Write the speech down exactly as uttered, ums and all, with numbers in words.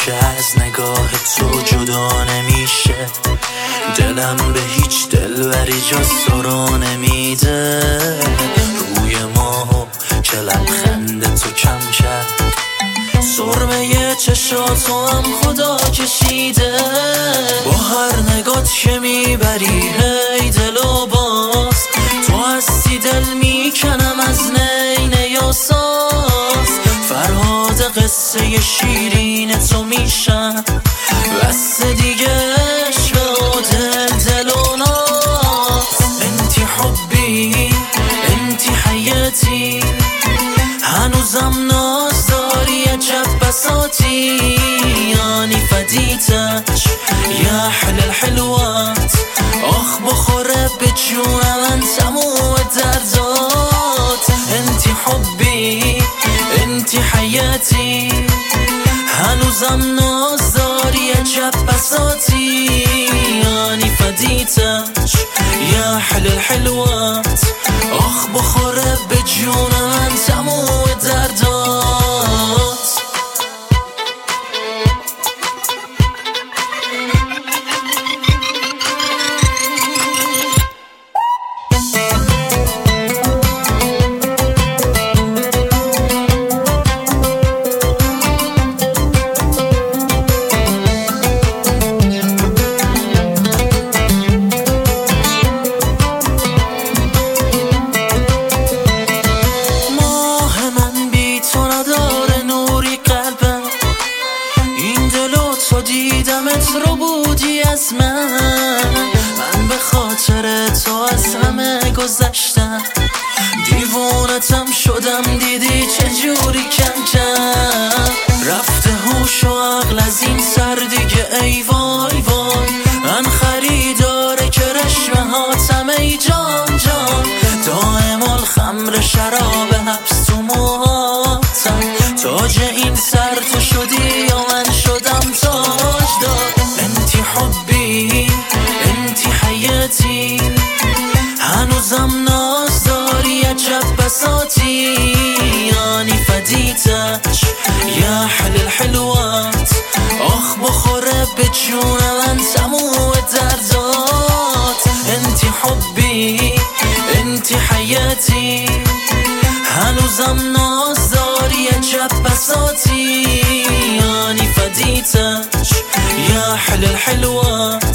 که از نگاه تو جدا نمیشه. دلم به هیچ دلبری جز تو رو نمیده. روی ماهو که لبخند تو کم کرد، سرمه چشاتو هم خدا کشیده. با هر نگات که میبری هی دلو باز، تو هستی دل میکنم از نینه یا ساز. فرهاد قصه شیرین تو میشم، بس دیگه عشق و دل دل و ناز. انتی حبی انتی حیاتی، هنوزم ناز داری عجب بساتی. یعنی فدیتش یا حل الحلوات، آخ بخوره به جونم من تموم دردات. انتی حبی انتی حیاتی، هنوزم ناز داری عجب بساتی. یعنی فدیتش یا حل الحلوات، آخ بخوره به جونم من تموم دردات. دیدمت رو بودی از من، من به خاطر تو از همه گذشتم. دیوونتم شدم دیدی چجوری کم کم رفته هوش و عقل از این سر دیگه. ای وای وای من خریدار کرشمه هاتم ای جان جان. دائم الخمر شراب حبس تو موهاتم، تاج این سر تو شدی یا من شدم تاج دار. انتی حبی انتی حیاتی، هنوزم ناز داری عجب بساتی. یعنی فدیتش یا حل الحلوات، آخ بخوره به جونم من تموم دردات. انتی حبی انتی حیاتی، هنوزم ناز داری عجب بساتی. یعنی فدیتش یا حل الحلوات،